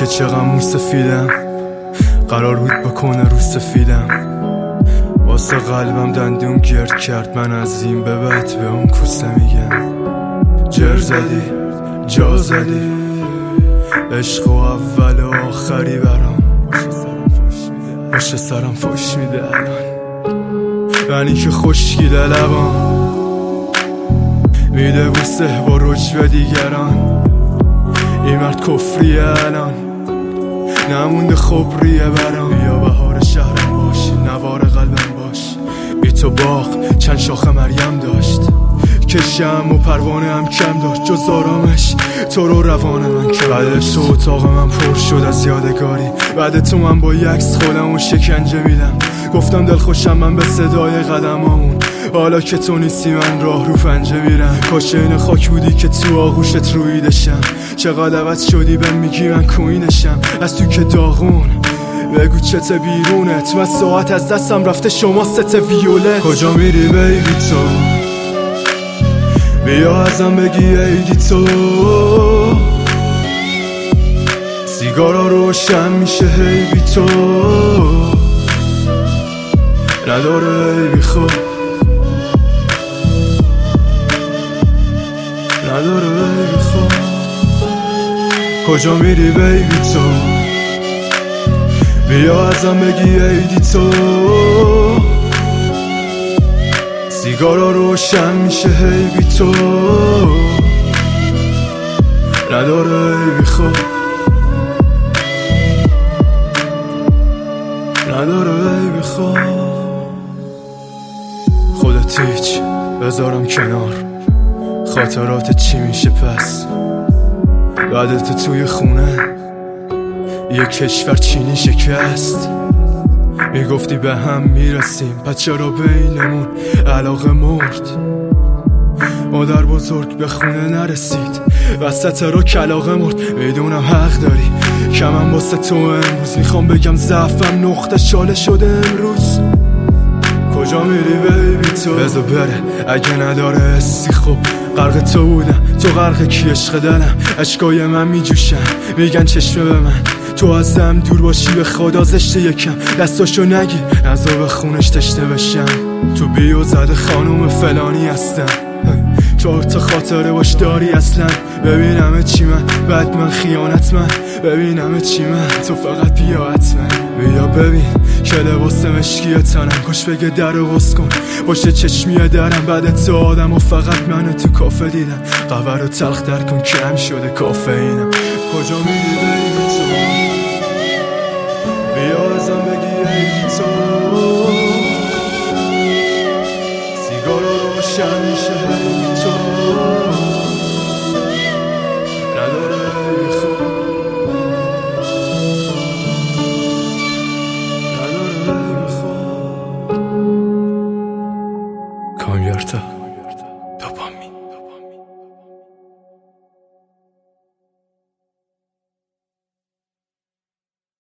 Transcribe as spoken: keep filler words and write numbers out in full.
که چقدر مو سفیدم، قرار بود بکنه رو سفیدم. واسه قلبم دندون گرد کرد، من از این به بعد به اون کوسه میگم. جر زدی جا زدی عشق و اول و آخری برام، پشت سرم فوش میده الان. منی که خشکیده لبام میده بوسه با رجوع دیگران. این مرد کفریه الان، نمونده خبریه برام. بیا بهار شهرم باش، نوار قلبم باش. بی تو باغ چند شاخه مریم داشت، کشم و پروانه هم کم داشت. جز آرامش تو رو روانه من کم. بعد تو اتاق من پر شد از یادگاری، بعد تو من با یکس خودم و شکنجه میدم. گفتم دل خوشم من به صدای قدمامون، حالا که تو نیستی من راه رو پنجه میرم. کاش این خاک بودی که تو آغوشت رویدشم. چقدر عوض شدی بهم میگی من کوینشم. از تو که داغون بگو چته بیرونت، من ساعت از دستم رفته شما ست ویولت. کجا میری بیبی تو؟ بیا ازم بگی ایدی تو. سیگارا روشن میشه هی بی تو، نداره ایبی خوب، نداره ایبی خوب. کجا میری بیبی تو؟ بیا ازم بگی ایدی تو. سیگارا روشن میشه هی بی تو، نداره ایبی خوب، نداره ایبی خوب. خودت هیچ بذارم کنار، خاطرات چی میشه پس بعدت توی خونه یه کشور چینی شکست. میگفتی به هم میرسیم، پس چرا بینمون علاقه مرد؟ مادر بزرگ به خونه نرسید، وسط رو کلاقه مرد. میدونم حق داری، کمم واسه تو امروز. میخوام بگم ضعفم نقطه شاله شده امروز. کجا میری بیبی تو؟ بذار بره اگه نداره حسی. خب غرق تو بودم، تو غرق کی عشق دلم. اشکای من میجوشن میگن چشمه به من، تو ازم دور باشی به خدا زشته. یکم دستاشو نگیر نزا به خونش تشته بشم. تو بیو زده خانوم فلانی هستم، چهار تا خاطره باش داری اصلا. ببینم چی من بعد من خیانت من، ببینم چی من تو فقط بیا حتما. بیا ببین که لباس مشکی تنم، کاش بگه در رو باز کن باشه چشمیه درم. بعد تو آدم و فقط منو تو کافه دیدم. قهوه رو تلخ در کن کم شده کافئینم. کجا میری بیبی تو؟